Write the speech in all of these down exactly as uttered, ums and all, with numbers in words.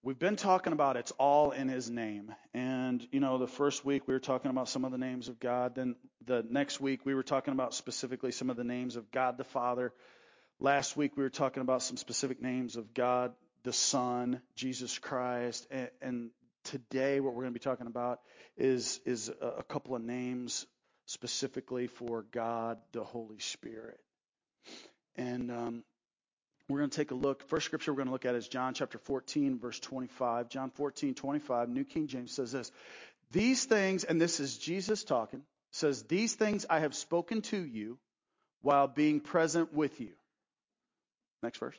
We've been talking about it's all in his name. And, you know, the first week we were talking about some of the names of God. Then the next week we were talking about specifically some of the names of God the Father. Last week we were talking about some specific names of God the Son, Jesus Christ. And, and today what we're going to be talking about is, is a, a couple of names specifically for God the Holy Spirit. And um, we're going to take a look. First scripture we're going to look at is John chapter fourteen, verse twenty-five. John fourteen, twenty-five, New King James says this. These things, and this is Jesus talking, says, these things I have spoken to you while being present with you. Next verse.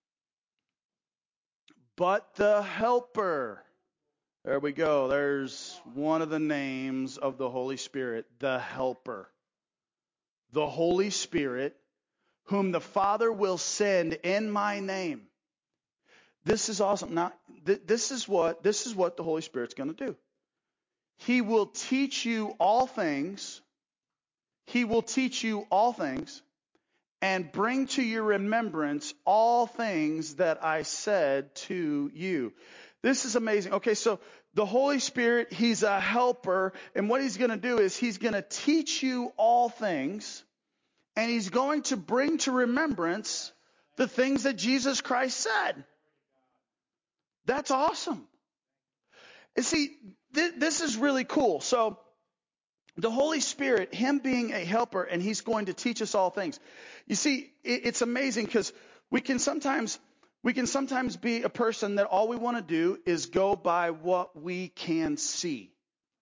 But the Helper. There we go. There's one of the names of the Holy Spirit, the Helper. The Holy Spirit, whom the Father will send in my name. This is awesome. Now, th- this is what this is what the Holy Spirit's going to do. He will teach you all things. He will teach you all things and bring to your remembrance all things that I said to you. This is amazing. Okay, so the Holy Spirit, he's a helper, and what he's going to do is he's going to teach you all things. And he's going to bring to remembrance the things that Jesus Christ said. That's awesome. And see, th- this is really cool. So the Holy Spirit, him being a helper, and he's going to teach us all things. You see, it, it's amazing because we can sometimes we can sometimes be a person that all we want to do is go by what we can see.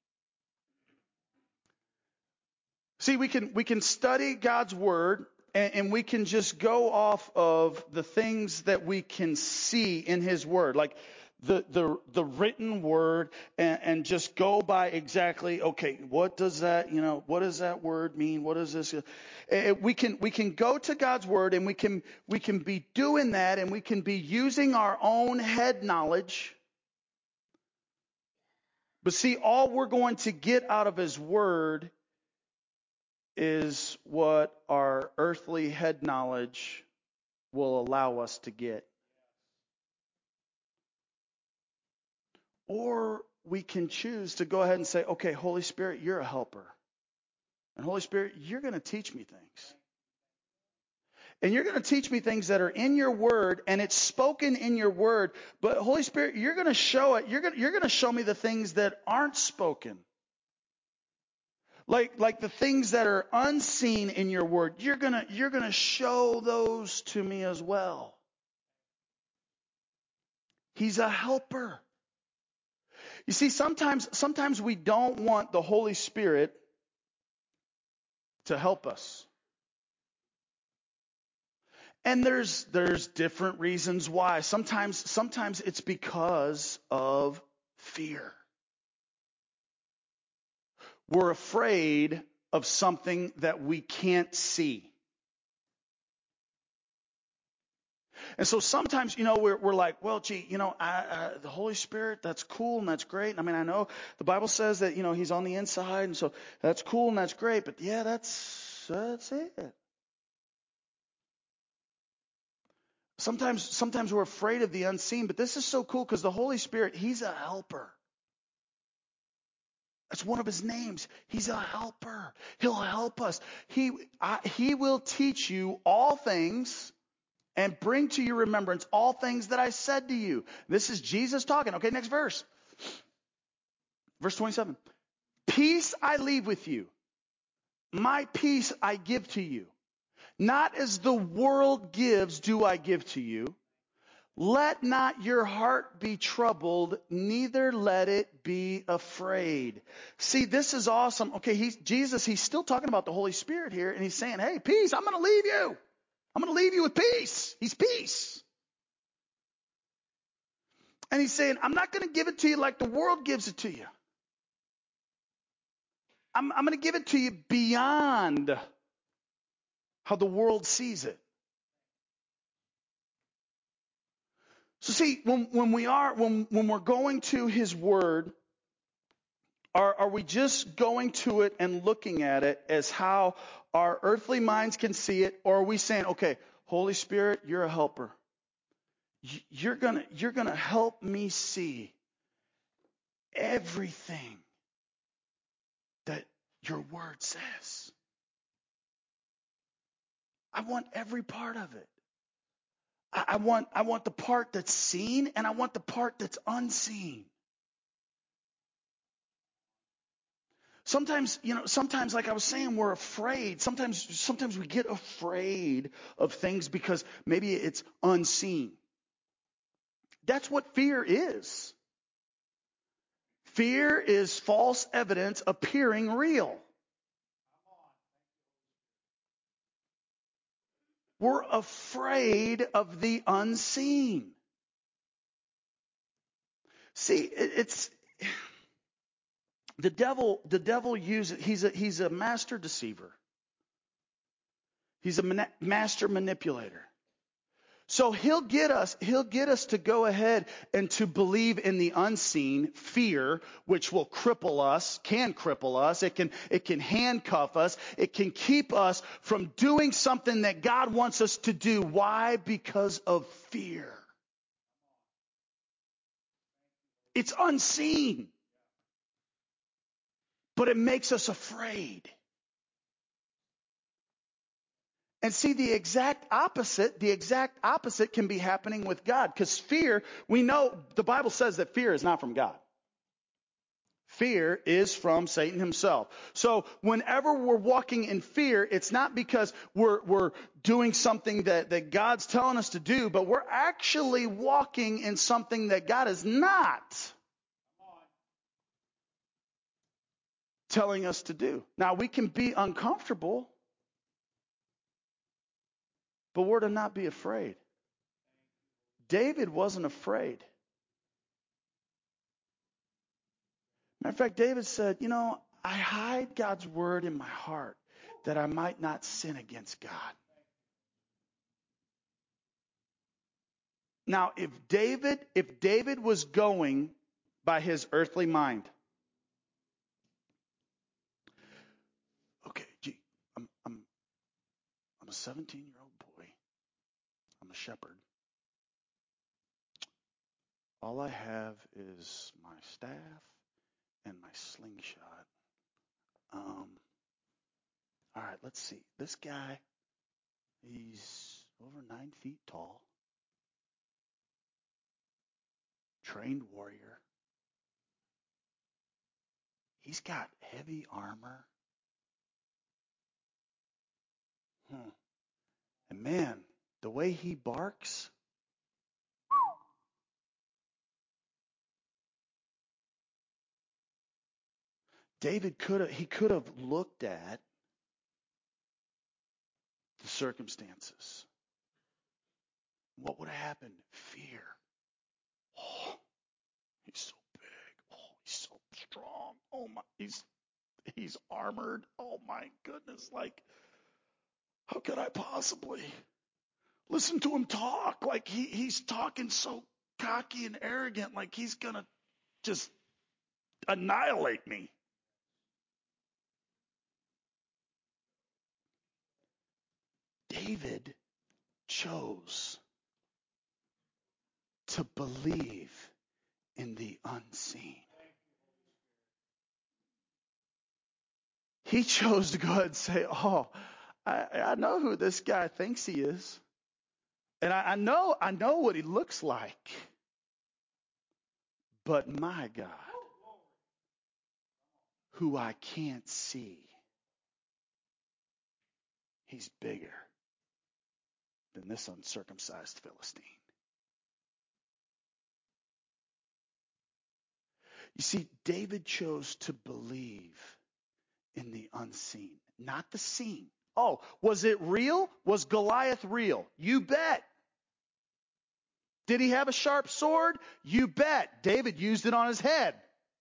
See, we can we can study God's word and, and we can just go off of the things that we can see in his word, like the the, the written word, and, and just go by exactly, okay, what does that, you know, what does that word mean? What is this? And we can we can go to God's word and we can we can be doing that, and we can be using our own head knowledge. But see, all we're going to get out of his word is what our earthly head knowledge will allow us to get. Or we can choose to go ahead and say, okay, Holy Spirit, you're a helper. And Holy Spirit, you're going to teach me things. And you're going to teach me things that are in your word, and it's spoken in your word. But Holy Spirit, you're going to show it. You're going, you're going to show me the things that aren't spoken. Like, like the things that are unseen in your word, you're gonna, you're gonna show those to me as well. He's a helper. You see, sometimes, sometimes we don't want the Holy Spirit to help us. And there's, there's different reasons why. Sometimes, sometimes it's because of fear. We're afraid of something that we can't see. And so sometimes, you know, we're, we're like, well, gee, you know, I, uh, the Holy Spirit, that's cool and that's great. I mean, I know the Bible says that, you know, he's on the inside, and so that's cool and that's great. But yeah, that's, that's it. Sometimes, sometimes we're afraid of the unseen, but this is so cool because the Holy Spirit, he's a helper. That's one of his names. He's a helper. He'll help us. He, I, he will teach you all things and bring to your remembrance all things that I said to you. This is Jesus talking. Okay, next verse. Verse twenty-seven. Peace I leave with you. My peace I give to you. Not as the world gives do I give to you. Let not your heart be troubled, neither let it be afraid. See, this is awesome. Okay, he's, Jesus, he's still talking about the Holy Spirit here, and he's saying, hey, peace, I'm going to leave you. I'm going to leave you with peace. He's peace. And he's saying, I'm not going to give it to you like the world gives it to you. I'm, I'm going to give it to you beyond how the world sees it. So see, when, when we are, when, when we're going to his word, are, are we just going to it and looking at it as how our earthly minds can see it? Or are we saying, okay, Holy Spirit, you're a helper. You're gonna, you're gonna help me see everything that your word says. I want every part of it. I, I want, I want the part that's seen, and I want the part that's unseen. Sometimes, you know, sometimes, like I was saying, we're afraid. Sometimes, sometimes we get afraid of things because maybe it's unseen. That's what fear is. Fear is false evidence appearing real. We're afraid of the unseen. See, it's the devil. The devil uses. He's a he's a master deceiver. He's a man, master manipulator. So he'll get us, he'll get us to go ahead and to believe in the unseen, fear, which will cripple us, can cripple us. It can, it can handcuff us. It can keep us from doing something that God wants us to do. Why? Because of fear. It's unseen, but it makes us afraid. And see, the exact opposite, the exact opposite can be happening with God. Because fear, we know the Bible says that fear is not from God. Fear is from Satan himself. So whenever we're walking in fear, it's not because we're, we're doing something that, that God's telling us to do, but we're actually walking in something that God is not telling us to do. Now, we can be uncomfortable, but we're to not be afraid. David wasn't afraid. Matter of fact, David said, you know, I hide God's word in my heart that I might not sin against God. Now, if David, if David was going by his earthly mind, okay, gee, I'm, I'm, I'm a seventeen-year-old boy. I'm a shepherd. All I have is my staff and my slingshot. Um, all right, let's see. This guy, he's over nine feet tall, trained warrior. He's got heavy armor. Hmm. And man, the way he barks, David could have, he could have looked at the circumstances. What would have happened? Fear. Oh, he's so big. Oh, he's so strong. Oh my, he's he's armored. Oh my goodness. Like, how could I possibly listen to him talk? Like he, he's talking so cocky and arrogant, like he's gonna just annihilate me. David chose to believe in the unseen. He chose to go ahead and say, oh, I, I know who this guy thinks he is. And I, I know, I know what he looks like. But my God, who I can't see, he's bigger than this uncircumcised Philistine. You see, David chose to believe in the unseen, not the seen. Oh, was it real? Was Goliath real? You bet. Did he have a sharp sword? You bet. David used it on his head.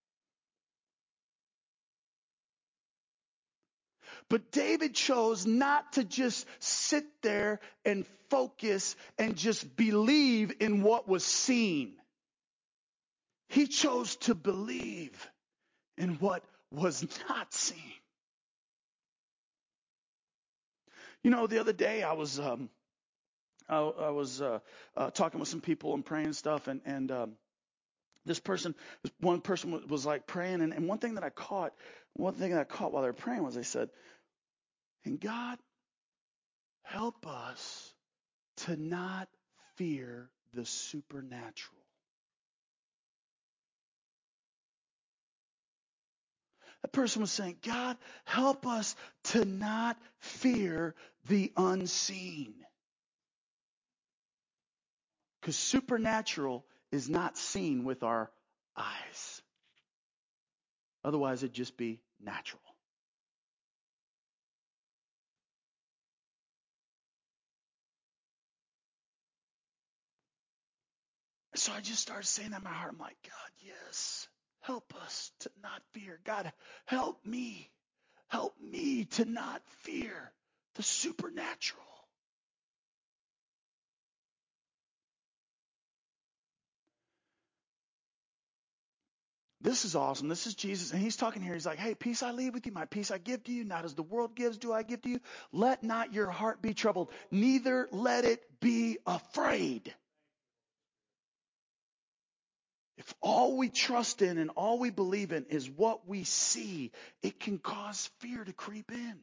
But David chose not to just sit there and focus and just believe in what was seen. He chose to believe in what was not seen. You know, the other day I was um, I, I was uh, uh, talking with some people and praying and stuff, and and um, this person, one person was, was like praying, and, and one thing that I caught, one thing that I caught while they were praying was they said, "And God, help us to not fear the supernatural." That person was saying, God, help us to not fear the unseen. Because supernatural is not seen with our eyes. Otherwise, it'd just be natural. So I just started saying that in my heart. I'm like, God, yes, help us to not fear. God, help me. Help me to not fear the supernatural. This is awesome. This is Jesus. And he's talking here. He's like, hey, peace I leave with you. My peace I give to you. Not as the world gives, do I give to you. Let not your heart be troubled. Neither let it be afraid. If all we trust in and all we believe in is what we see, it can cause fear to creep in.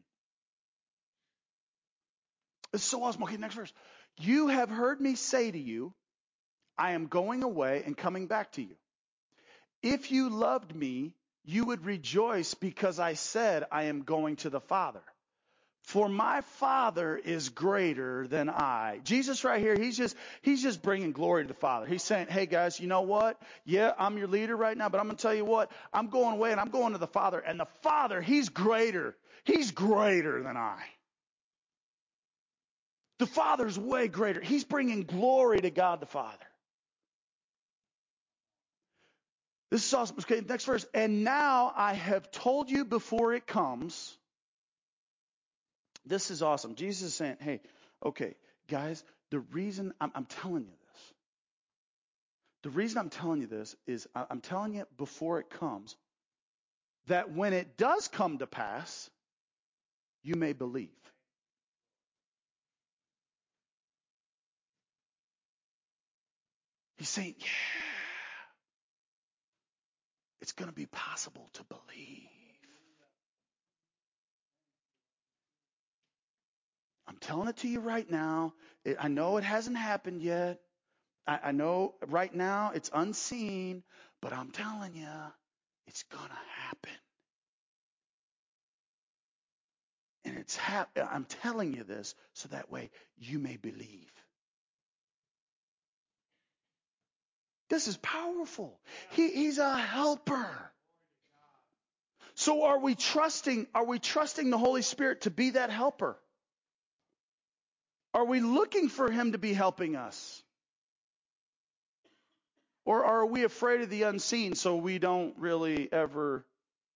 It's so awesome. Okay, next verse. You have heard me say to you, I am going away and coming back to you. If you loved me, you would rejoice because I said I am going to the Father. For my Father is greater than I. Jesus right here, he's just, he's just bringing glory to the Father. He's saying, hey guys, you know what? Yeah, I'm your leader right now, but I'm going to tell you what, I'm going away and I'm going to the Father. And the Father, he's greater. He's greater than I. The Father's way greater. He's bringing glory to God the Father. This is awesome. Okay, next verse. And now I have told you before it comes. This is awesome. Jesus is saying, hey, okay, guys, the reason I'm, I'm telling you this, the reason I'm telling you this is I'm telling you before it comes, that when it does come to pass, you may believe. He's saying, yeah, it's going to be possible to believe. I'm telling it to you right now. It, I know it hasn't happened yet. I, I know right now it's unseen, but I'm telling you, it's going to happen. And it's hap- I'm telling you this so that way you may believe. This is powerful. He, he's a helper. So are we trusting, are we trusting the Holy Spirit to be that helper? Are we looking for him to be helping us? Or are we afraid of the unseen so we don't really ever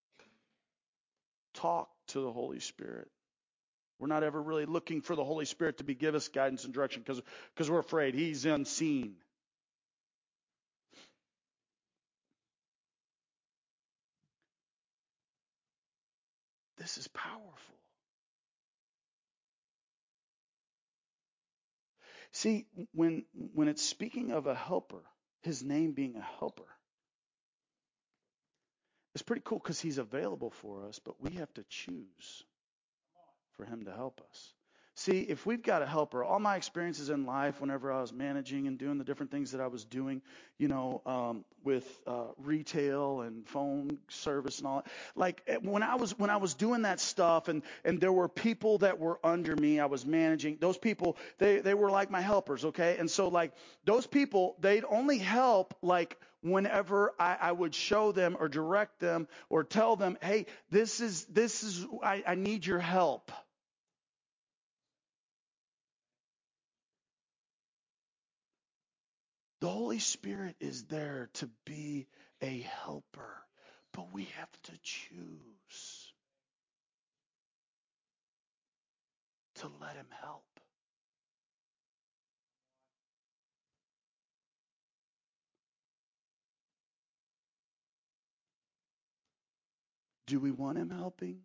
talk to the Holy Spirit? We're not ever really looking for the Holy Spirit to be give us guidance and direction because because we're afraid he's unseen. This is powerful. See, when when it's speaking of a helper, his name being a helper, it's pretty cool because he's available for us, but we have to choose for him to help us. See, if we've got a helper, all my experiences in life, whenever I was managing and doing the different things that I was doing, you know, um, with uh, retail and phone service and all, like when I was when I was doing that stuff, and and there were people that were under me, I was managing. Those people, they they were like my helpers, okay? And so like those people, they'd only help like whenever I, I would show them or direct them or tell them, hey, this is this is I, I need your help. The Holy Spirit is there to be a helper, but we have to choose to let him help. Do we want him helping?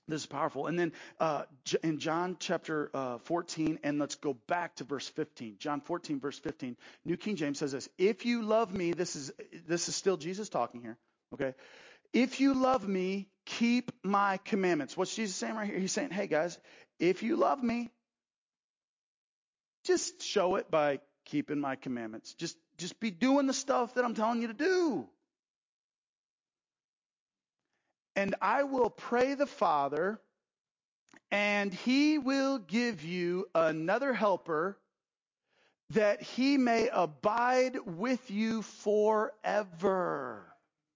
This is powerful. And then uh, in John chapter uh, fourteen, and let's go back to verse fifteen. John fourteen, verse fifteen. New King James says this: "If you love me," this is this is still Jesus talking here. Okay, "if you love me, keep my commandments." What's Jesus saying right here? He's saying, "Hey guys, if you love me, just show it by keeping my commandments. Just just be doing the stuff that I'm telling you to do." "And I will pray the Father, and he will give you another helper, that he may abide with you forever."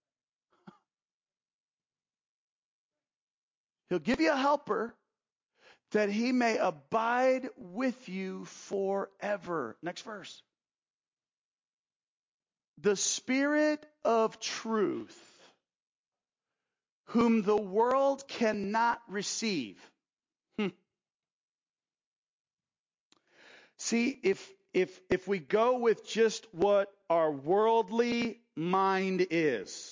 He'll give you a helper that he may abide with you forever. Next verse. "The Spirit of truth, whom the world cannot receive." Hmm. See, if if if we go with just what our worldly mind is,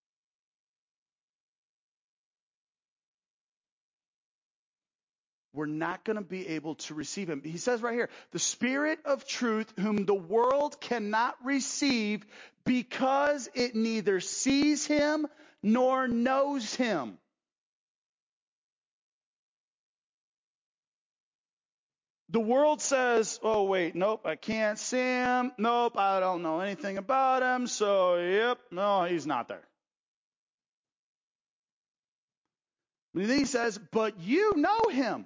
we're not going to be able to receive him. He says right here, "The Spirit of truth, whom the world cannot receive, because it neither sees him nor knows him." The world says, "Oh, wait, nope, I can't see him. Nope, I don't know anything about him. So, yep, no, he's not there." And then he says, "But you know him.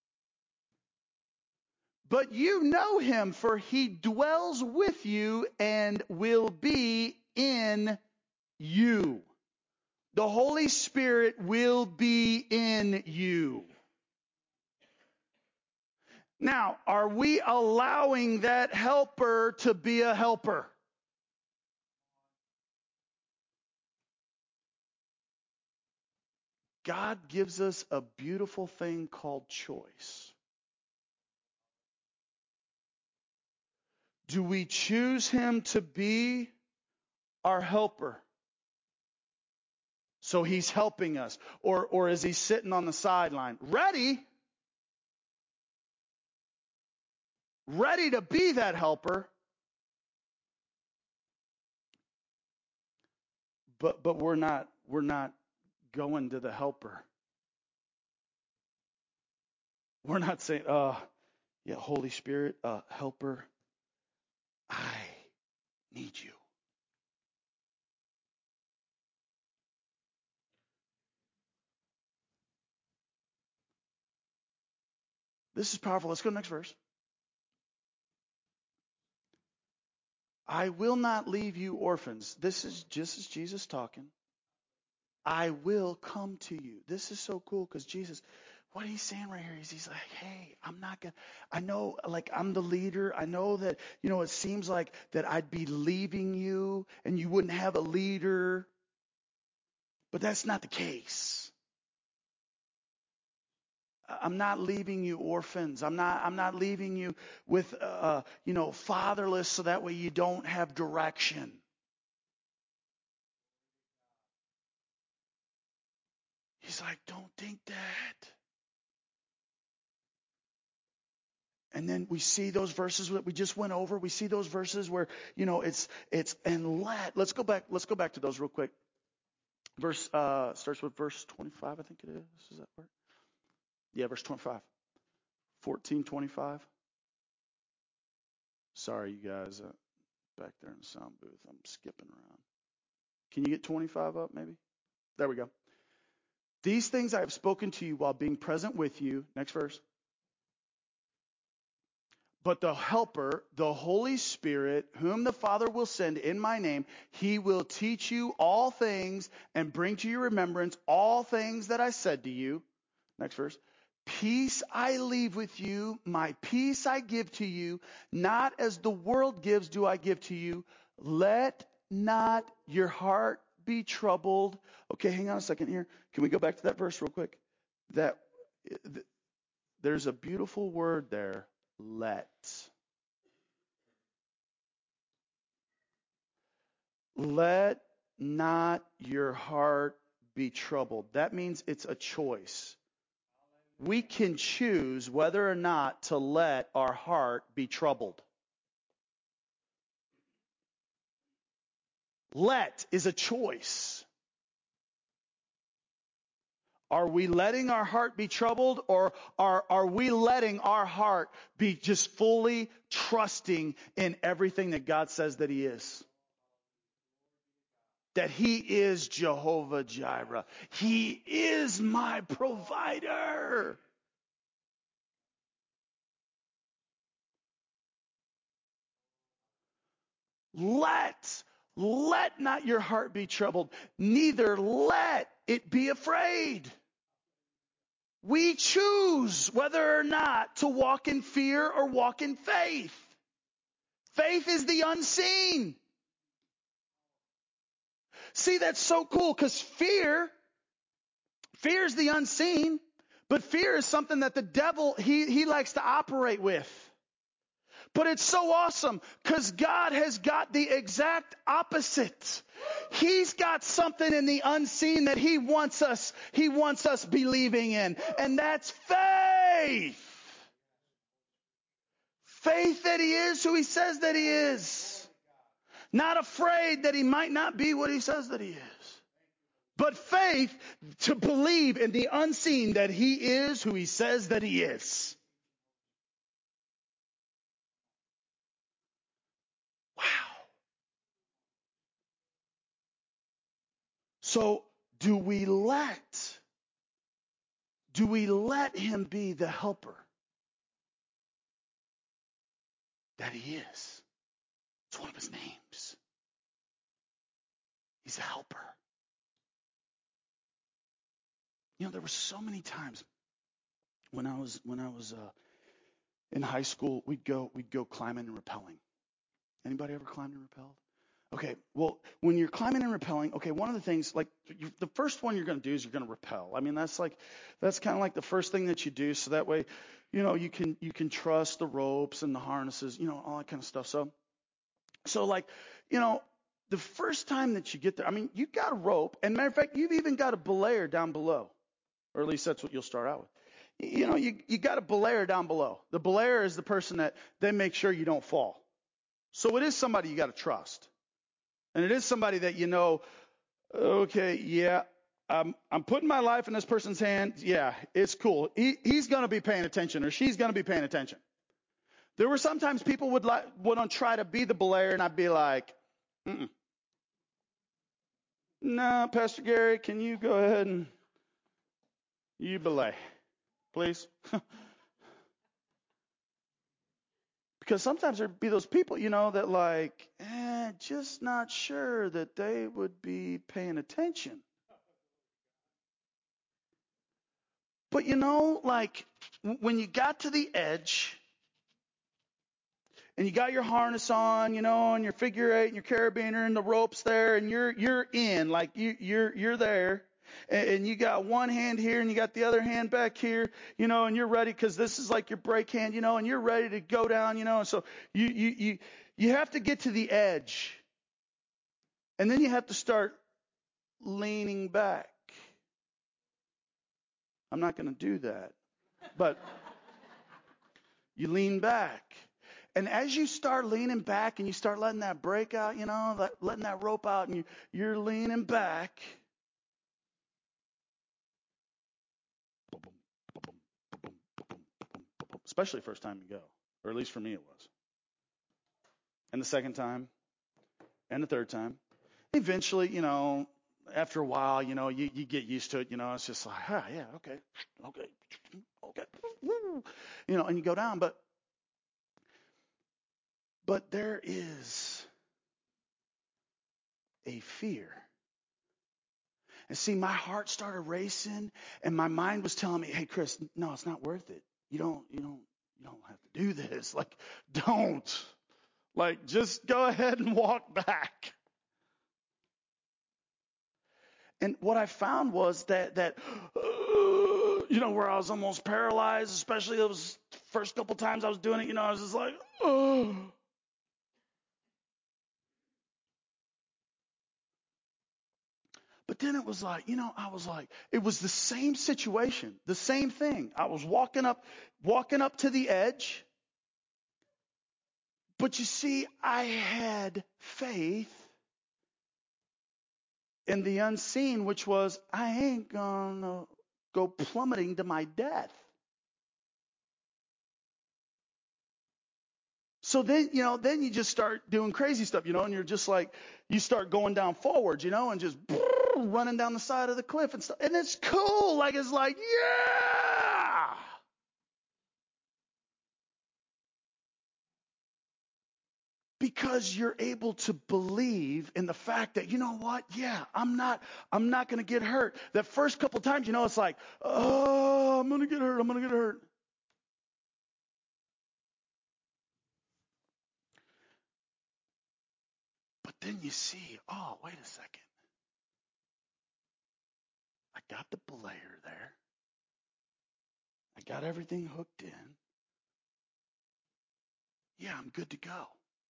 But you know him, for he dwells with you and will be in you." The Holy Spirit will be in you. Now, are we allowing that helper to be a helper? God gives us a beautiful thing called choice. Do we choose him to be our helper? So he's helping us. Or, or is he sitting on the sideline, ready, ready to be that helper, but but we're not we're not going to the helper. We're not saying, uh, yeah, Holy Spirit, uh, helper, I need you. This is powerful. Let's go to the next verse. "I will not leave you orphans." This is just as Jesus talking. "I will come to you." This is so cool because Jesus, what he's saying right here is he's like, hey, I'm not going to, I know, like, I'm the leader. I know that, you know, it seems like that I'd be leaving you and you wouldn't have a leader, but that's not the case. I'm not leaving you orphans. I'm not, I'm not leaving you with, uh, you know, fatherless so that way you don't have direction. He's like, don't think that. And then we see those verses that we just went over. We see those verses where, you know, it's, it's, and let, let's go back, let's go back to those real quick. Verse, uh, starts with verse twenty-five, I think it is. Is that right? Yeah, verse twenty-five. fourteen twenty-five. Sorry, you guys, uh, back there in the sound booth. I'm skipping around. Can you get twenty-five up, maybe? There we go. "These things I have spoken to you while being present with you." Next verse. "But the Helper, the Holy Spirit, whom the Father will send in my name, he will teach you all things and bring to your remembrance all things that I said to you." Next verse. "Peace I leave with you, my peace I give to you, not as the world gives do I give to you. Let not your heart be troubled." Okay, hang on a second here. Can we go back to that verse real quick? That there's a beautiful word there. Let. Let not your heart be troubled. That means it's a choice. we can choose whether or not to let our heart be troubled. Let is a choice. Are we letting our heart be troubled, or are, are we letting our heart be just fully trusting in everything that God says that He is? That He is Jehovah Jireh. He is my provider. Let, let not your heart be troubled, neither let it be afraid. We choose whether or not to walk in fear or walk in faith. Faith is the unseen. See, that's so cool, because fear, fear is the unseen, but fear is something that the devil, he, he likes to operate with. But it's so awesome because God has got the exact opposite. He's got something in the unseen that he wants us, he wants us believing in. And that's faith. Faith that he is who he says that he is. Not afraid that he might not be what he says that he is. But faith to believe in the unseen that he is who he says that he is. Wow. So do we let, do we let him be the helper that he is? It's one of his names. He's a helper. You know, there were so many times when I was when I was uh, in high school, we'd go we'd go climbing and rappelling. Anybody ever climbed and rappelled? Okay, well, when you're climbing and rappelling, okay, one of the things, like, you, the first one you're going to do is you're going to rappel. I mean, that's like, that's kind of like the first thing that you do, so that way, you know, you can you can trust the ropes and the harnesses, you know, all that kind of stuff. So, so like, you know, the first time that you get there, I mean, you got a rope, and matter of fact, you've even got a belayer down below. Or at least that's what you'll start out with. You know, you, you got a belayer down below. The belayer is the person that they make sure you don't fall. So it is somebody you got to trust. And it is somebody that you know, okay, yeah, I'm, I'm putting my life in this person's hands. Yeah, it's cool. He, he's going to be paying attention, or she's going to be paying attention. There were sometimes people would like, would try to be the belayer, and I'd be like, mm-mm. No, Pastor Gary, can you go ahead and you belay, please? Because sometimes there'd be those people, you know, that like, eh, just not sure that they would be paying attention. But you know, like, when you got to the edge and you got your harness on, you know, and your figure eight and your carabiner and the ropes there, and you're you're in, like you you're you're there. And you got one hand here and you got the other hand back here, you know, and you're ready because this is like your brake hand, you know, and you're ready to go down, you know. And so you, you, you, you have to get to the edge. And then you have to start leaning back. I'm not going to do that. But you lean back. And as you start leaning back and you start letting that brake out, you know, letting that rope out, and you, you're leaning back, especially the first time you go, or at least for me it was. And the second time, and the third time. Eventually, you know, after a while, you know, you, you get used to it, you know, it's just like, ah, yeah, okay, okay, okay, you know, and you go down, but, but there is a fear. And see, my heart started racing, and my mind was telling me, hey, Chris, no, it's not worth it. You don't, you don't, you don't have to do this. Like, don't. Like, just go ahead and walk back. And what I found was that, that uh, you know, where I was almost paralyzed, especially those first couple times I was doing it, you know, I was just like, oh. But then it was like, you know, I was like, it was the same situation, the same thing. I was walking up, walking up to the edge. But you see, I had faith in the unseen, which was, I ain't gonna go plummeting to my death. So then, you know, then you just start doing crazy stuff, you know, and you're just like, you start going down forwards, you know, and just running down the side of the cliff and stuff. And it's cool. Like, it's like, yeah. Because you're able to believe in the fact that, you know what? Yeah, I'm not, I'm not going to get hurt. That first couple times, you know, it's like, oh, I'm going to get hurt. I'm going to get hurt. But then you see, oh, wait a second. I got the belayer there. I got everything hooked in. Yeah, I'm good to go.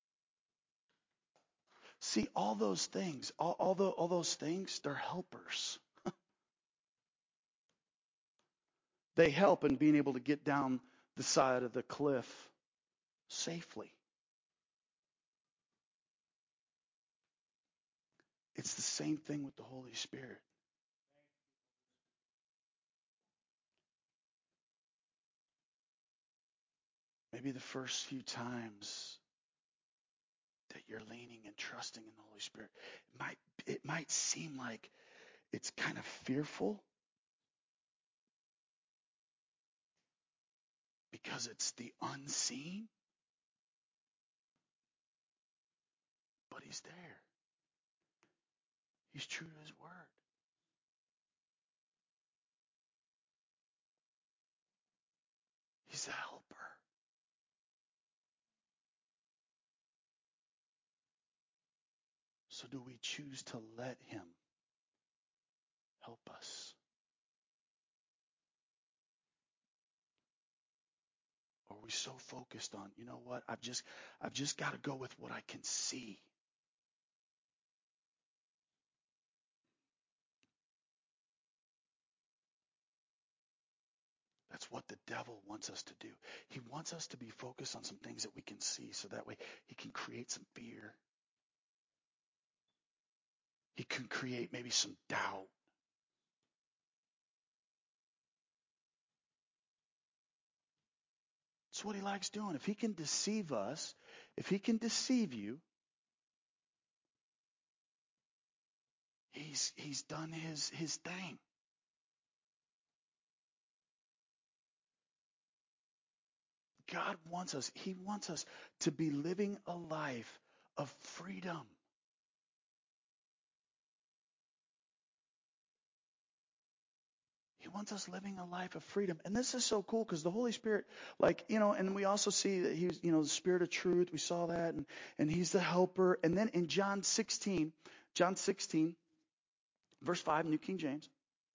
See, all those things, all, all, the, all those things, they're helpers. They help in being able to get down the side of the cliff safely. It's the same thing with the Holy Spirit. Maybe the first few times that you're leaning and trusting in the Holy Spirit, it might, it might seem like it's kind of fearful because it's the unseen, but He's there. He's true to His word. He's a helper. So do we choose to let Him help us? Or are we so focused on, you know what, I've just I've just got to go with what I can see. That's what the devil wants us to do. He wants us to be focused on some things that we can see so that way he can create some fear. He can create maybe some doubt. That's what he likes doing. If he can deceive us, if he can deceive you, he's he's done his his thing. God wants us, he wants us to be living a life of freedom. He wants us living a life of freedom. And this is so cool because the Holy Spirit, like, you know, and we also see that he's, you know, the Spirit of truth. We saw that. And, and he's the helper. And then in John sixteen, John sixteen, verse five, New King James,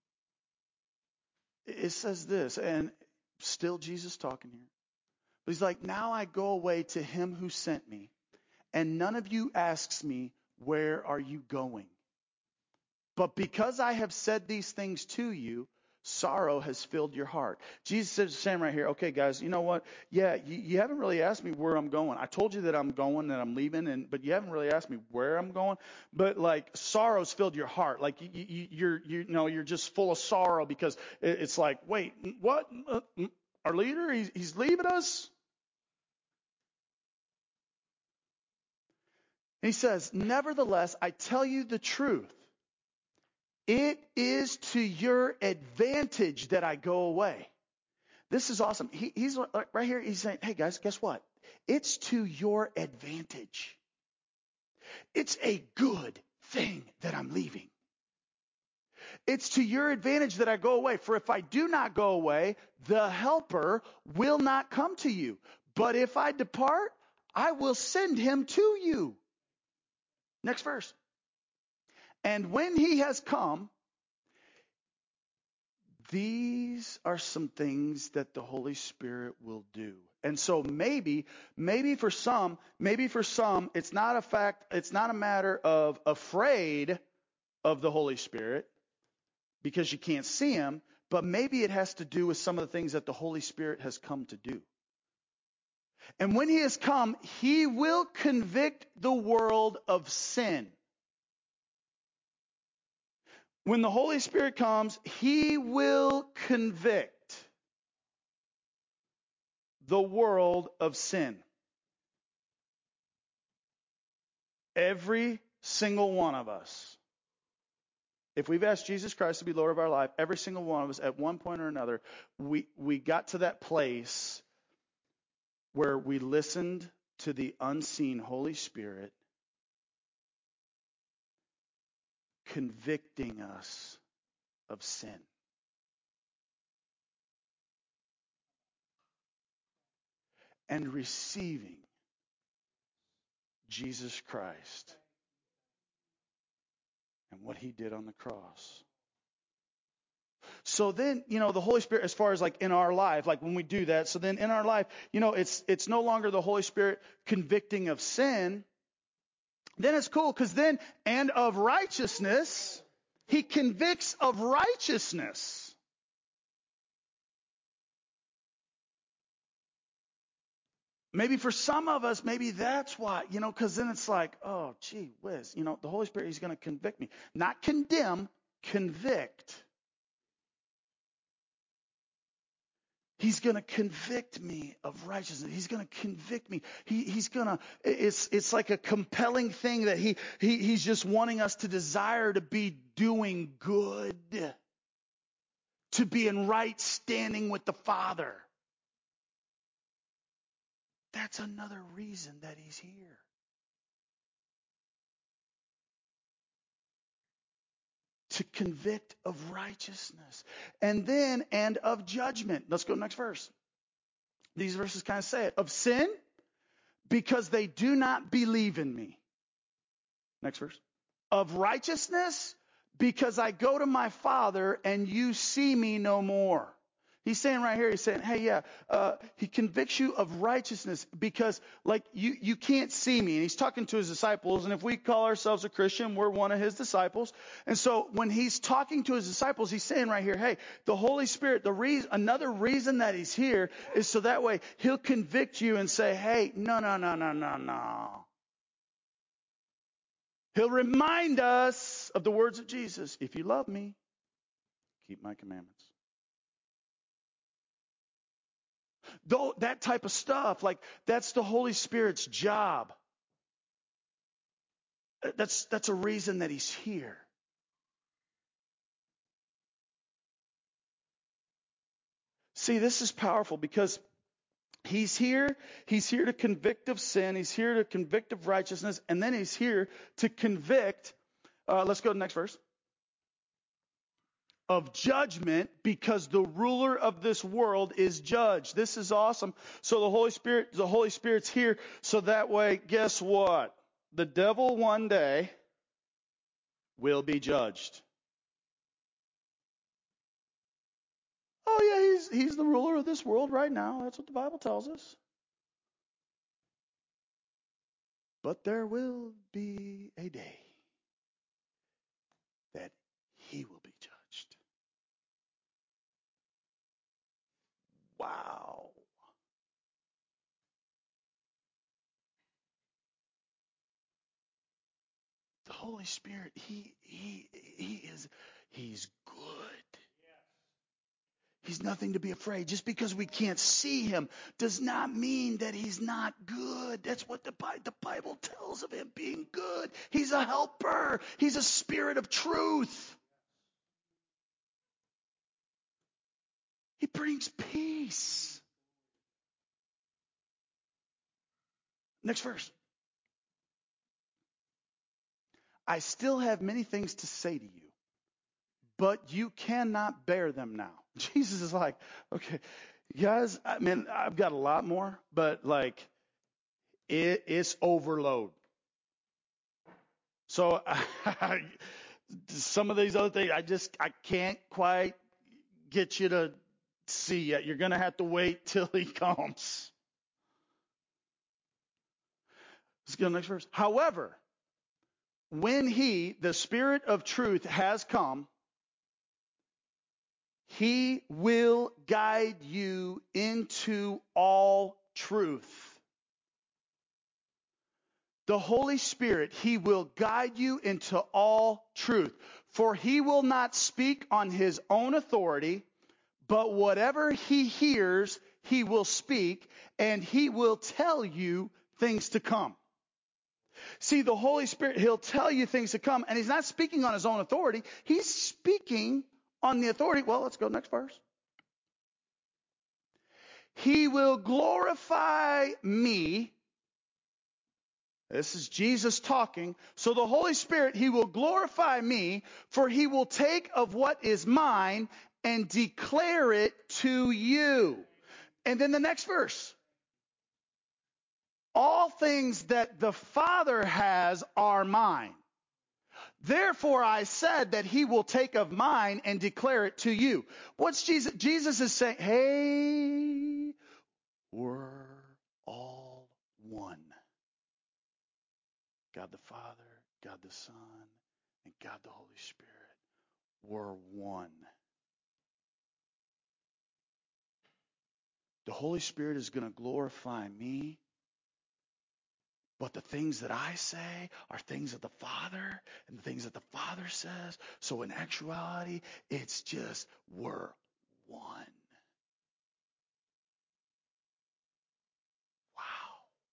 it says this, and still Jesus talking here. But he's like, now I go away to him who sent me, and none of you asks me, where are you going? But because I have said these things to you, sorrow has filled your heart. Jesus is saying right here, okay, guys, you know what? Yeah, you, you haven't really asked me where I'm going. I told you that I'm going, that I'm leaving, and but you haven't really asked me where I'm going. But like, sorrow's filled your heart. Like you, you, you're, you know, you're just full of sorrow because it's like, wait, what? Uh, our leader, he's, he's leaving us. He says, nevertheless, I tell you the truth. It is to your advantage that I go away. This is awesome. He, he's right here. He's saying, hey, guys, guess what? It's to your advantage. It's a good thing that I'm leaving. It's to your advantage that I go away. For if I do not go away, the helper will not come to you. But if I depart, I will send him to you. Next verse. And when he has come, these are some things that the Holy Spirit will do. And so maybe, maybe for some, maybe for some, it's not a fact, it's not a matter of afraid of the Holy Spirit because you can't see him, but maybe it has to do with some of the things that the Holy Spirit has come to do. And when he has come, he will convict the world of sin. When the Holy Spirit comes, he will convict the world of sin. Every single one of us. If we've asked Jesus Christ to be Lord of our life, every single one of us at one point or another, we, we got to that place where we listened to the unseen Holy Spirit convicting us of sin. And receiving Jesus Christ and what he did on the cross. So then, you know, the Holy Spirit, as far as like in our life, like when we do that, so then in our life, you know, it's it's no longer the Holy Spirit convicting of sin. Then it's cool because then, and of righteousness, he convicts of righteousness. Maybe for some of us, maybe that's why, you know, because then it's like, oh, gee whiz, you know, the Holy Spirit, he's going to convict me. Not condemn, convict. He's going to convict me of righteousness. He's going to convict me. He, he's going to, it's, it's like a compelling thing that he, he, he's just wanting us to desire to be doing good, to be in right standing with the Father. That's another reason that he's here. To convict of righteousness. And then, and of judgment. Let's go to the next verse. These verses kind of say it. Of sin, because they do not believe in me. Next verse. Of righteousness, because I go to my Father and you see me no more. He's saying right here, he's saying, hey, yeah, uh, he convicts you of righteousness because, like, you, you can't see me. And he's talking to his disciples. And if we call ourselves a Christian, we're one of his disciples. And so when he's talking to his disciples, he's saying right here, hey, the Holy Spirit, the reason, another reason that he's here is so that way he'll convict you and say, hey, no, no, no, no, no, no. He'll remind us of the words of Jesus. If you love me, keep my commandments. Though that type of stuff, like that's the Holy Spirit's job. That's that's a reason that he's here. See, this is powerful because he's here. He's here to convict of sin. He's here to convict of righteousness. And then he's here to convict. Uh, let's go to the next verse. Of judgment, because the ruler of this world is judged. This is awesome. So the Holy Spirit, the Holy Spirit's here. So that way, guess what? The devil one day will be judged. Oh yeah, he's he's the ruler of this world right now. That's what the Bible tells us. But there will be a day that he will be judged. Wow. The Holy Spirit, he he he is he's good. He's nothing to be afraid. Just because we can't see him does not mean that he's not good. That's what the, the Bible tells of him being good. He's a helper. He's a spirit of truth. He brings peace. Next verse. I still have many things to say to you, but you cannot bear them now. Jesus is like, okay, guys, I mean, I've got a lot more, but like, it, it's overload. So I, some of these other things, I just, I can't quite get you to see yet. You're going to have to wait till he comes. Let's go to the next verse. However, when he, the Spirit of truth, has come, he will guide you into all truth. The Holy Spirit, he will guide you into all truth. For he will not speak on his own authority, but whatever he hears, he will speak, and he will tell you things to come. See, the Holy Spirit, he'll tell you things to come, and he's not speaking on his own authority. He's speaking on the authority. Well, let's go next verse. He will glorify me. This is Jesus talking. So the Holy Spirit, he will glorify me, for he will take of what is mine and declare it to you. And then the next verse. All things that the Father has are mine. Therefore I said that he will take of mine and declare it to you. What's Jesus? Jesus is saying, hey, we're all one. God the Father, God the Son, and God the Holy Spirit. We're one. The Holy Spirit is going to glorify me, but the things that I say are things of the Father, and the things that the Father says. So in actuality, it's just we're one. Wow.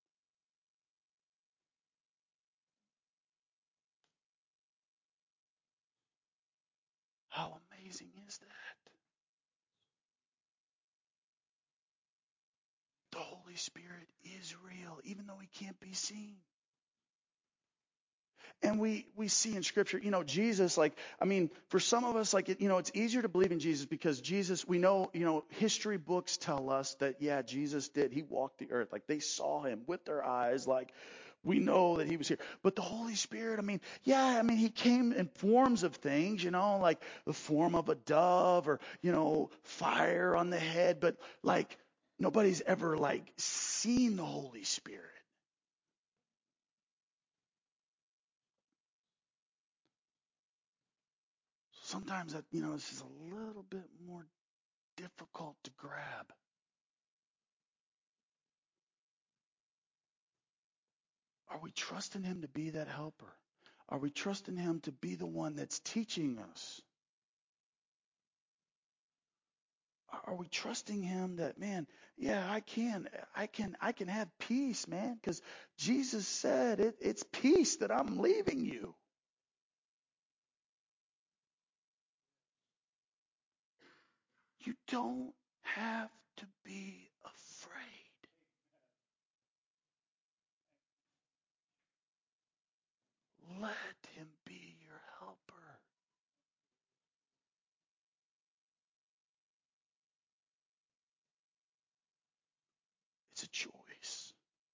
How amazing is that? The Holy Spirit is real, even though he can't be seen. And we, we see in Scripture, you know, Jesus, like, I mean, for some of us, like, it, you know, it's easier to believe in Jesus because Jesus, we know, you know, history books tell us that, yeah, Jesus did. He walked the earth. Like, they saw him with their eyes. Like, we know that he was here. But the Holy Spirit, I mean, yeah, I mean, he came in forms of things, you know, like the form of a dove or, you know, fire on the head. But, like, nobody's ever, like, seen the Holy Spirit. Sometimes that, you know, it's just a little bit more difficult to grab. Are we trusting him to be that helper? Are we trusting him to be the one that's teaching us? Are we trusting him that, man, yeah, I can, I can, I can have peace, man, because Jesus said it, it's peace that I'm leaving you. You don't have to be afraid. Let him be your helper. It's a choice.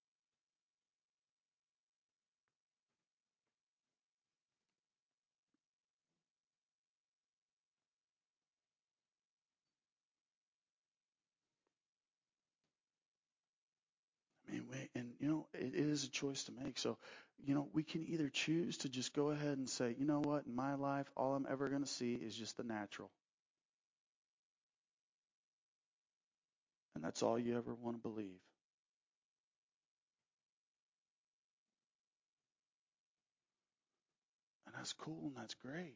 I mean, we, and you know, it, it is a choice to make. So, you know, we can either choose to just go ahead and say, you know what, in my life, all I'm ever going to see is just the natural. And that's all you ever want to believe. And that's cool and that's great.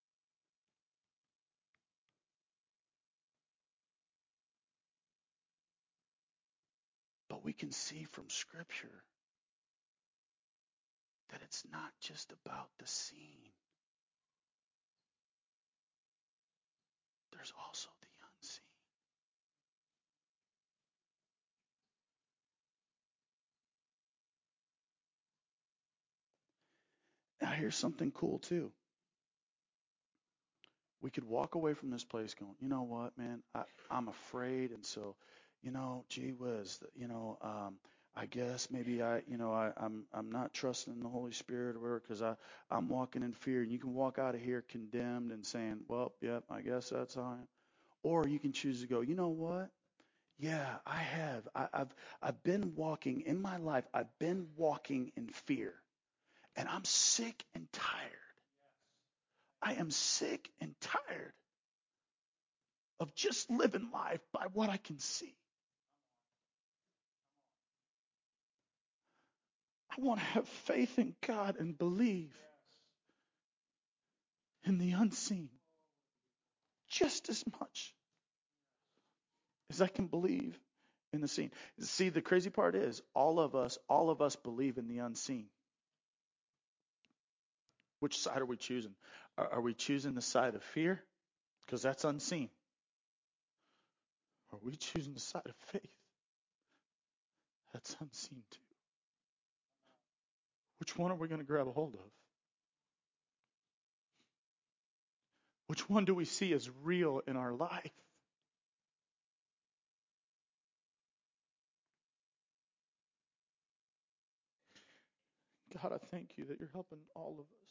But we can see from Scripture that it's not just about the seen. There's also the unseen. Now here's something cool too. We could walk away from this place going, you know what, man, I, I'm afraid, and so, you know, gee whiz, you know, um, I guess maybe I, you know, I, I'm I'm not trusting in the Holy Spirit or whatever because I I'm walking in fear, and you can walk out of here condemned and saying, well, yep, I guess that's how I am. Or you can choose to go, you know what? Yeah, I have. I, I've I've been walking in my life. I've been walking in fear. And I'm sick and tired. I am sick and tired of just living life by what I can see. I want to have faith in God and believe in the unseen just as much as I can believe in the seen. See, the crazy part is all of us, all of us believe in the unseen. Which side are we choosing? Are, are we choosing the side of fear? Because that's unseen. Or are we choosing the side of faith? That's unseen too. Which one are we going to grab a hold of? Which one do we see as real in our life? God, I thank you that you're helping all of us.